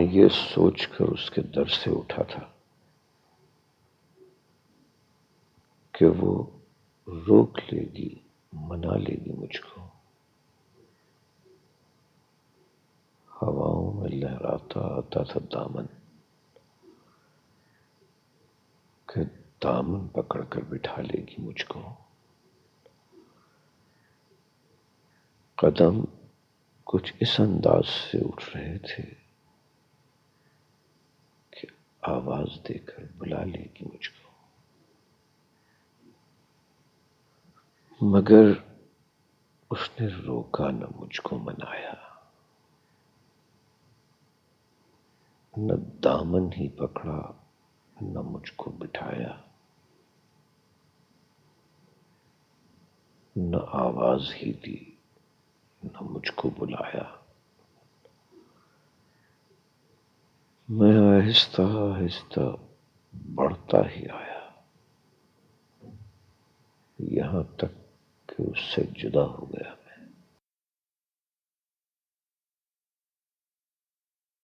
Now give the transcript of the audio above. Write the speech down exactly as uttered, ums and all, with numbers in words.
میں یہ سوچ کر اس کے در سے اٹھا تھا کہ وہ روک لے گی، منا لے گی مجھ کو. ہواؤں میں لہراتا آتا تھا دامن، کہ دامن پکڑ کر بٹھا لے گی مجھ کو. قدم کچھ اس انداز سے اٹھ رہے تھے کہ آواز دے کر بلا لے گی مجھ کو، مگر اس نے روکا نہ مجھ کو منایا، نہ دامن ہی پکڑا نہ مجھ کو بٹھایا، نہ آواز ہی دی نہ مجھ کو بلایا. میں آہستہ آہستہ بڑھتا ہی آیا، یہاں تک کہ اس سے جدا ہو گیا.